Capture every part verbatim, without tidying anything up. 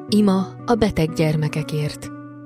Ima a beteg gyermekekért.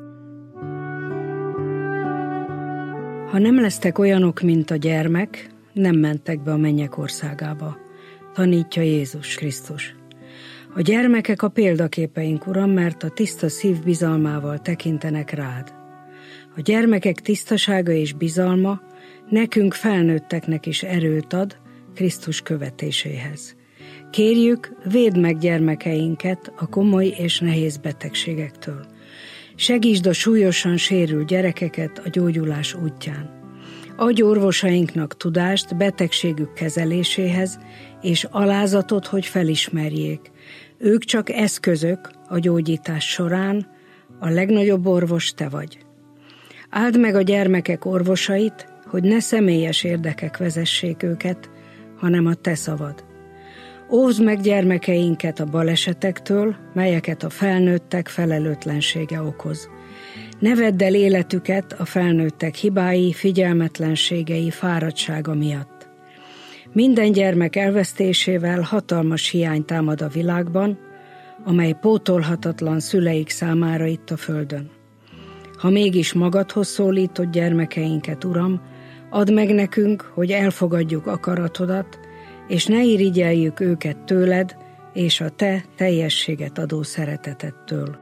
Ha nem lesztek olyanok, mint a gyermek, nem mentek be a mennyek országába, tanítja Jézus Krisztus. A gyermekek a példaképeink, Uram, mert a tiszta szív bizalmával tekintenek rád. A gyermekek tisztasága és bizalma nekünk felnőtteknek is erőt ad Krisztus követéséhez. Kérjük, védd meg gyermekeinket a komoly és nehéz betegségektől. Segítsd a súlyosan sérült gyerekeket a gyógyulás útján. Adj orvosainknak tudást betegségük kezeléséhez, és alázatot, hogy felismerjék. Ők csak eszközök a gyógyítás során, a legnagyobb orvos te vagy. Áld meg a gyermekek orvosait, hogy ne személyes érdekek vezessék őket, hanem a te szavad. Óvd meg gyermekeinket a balesetektől, melyeket a felnőttek felelőtlensége okoz. Ne vedd el életüket a felnőttek hibái, figyelmetlenségei, fáradtsága miatt. Minden gyermek elvesztésével hatalmas hiány támad a világban, amely pótolhatatlan szüleik számára itt a földön. Ha mégis magadhoz szólítod gyermekeinket, Uram, add meg nekünk, hogy elfogadjuk akaratodat, és ne irigyeljük őket tőled és a te teljességet adó szeretetettől.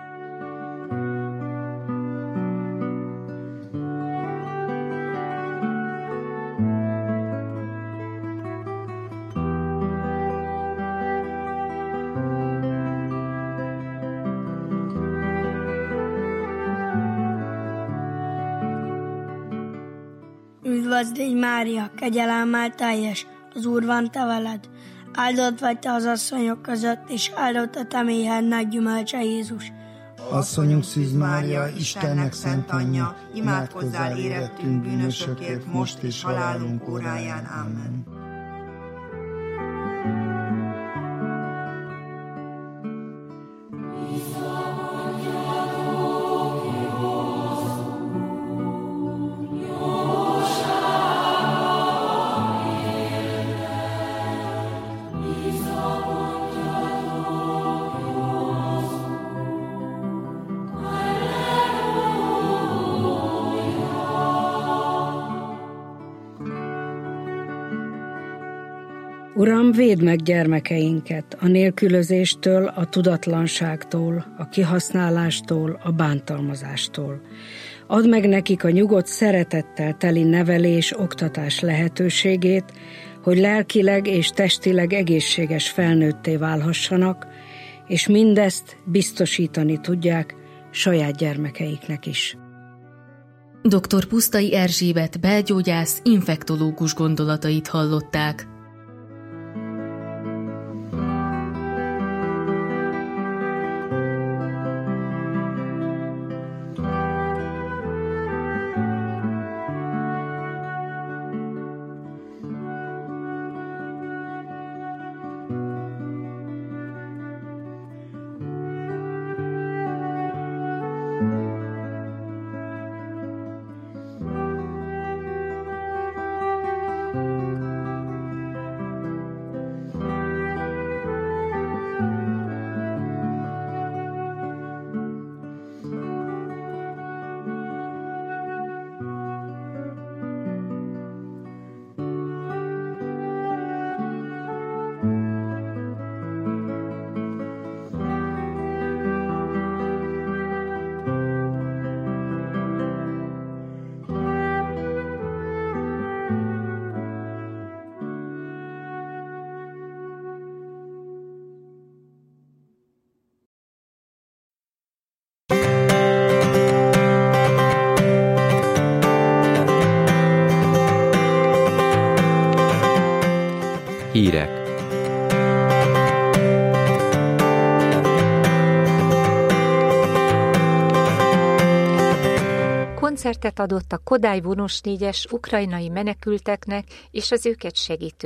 Üdvözl légy, Mária, kegyelemmel teljes, az Úr van te veled. Áldott vagy te az asszonyok között, és áldott a te méhednek gyümölcse, Jézus. Asszonyunk Szűz Mária, Istennek szent anyja, imádkozzál érettünk bűnösökért, most és halálunk óráján. Amen. Uram, védd meg gyermekeinket a nélkülözéstől, a tudatlanságtól, a kihasználástól, a bántalmazástól. Add meg nekik a nyugodt szeretettel teli nevelés, oktatás lehetőségét, hogy lelkileg és testileg egészséges felnőtté válhassanak, és mindezt biztosítani tudják saját gyermekeiknek is. doktor Pusztai Erzsébet belgyógyász, infektológus gondolatait hallották. Hírek. Koncertet adott a Kodály vonós négyes ukrajnai menekülteknek és az őket segítő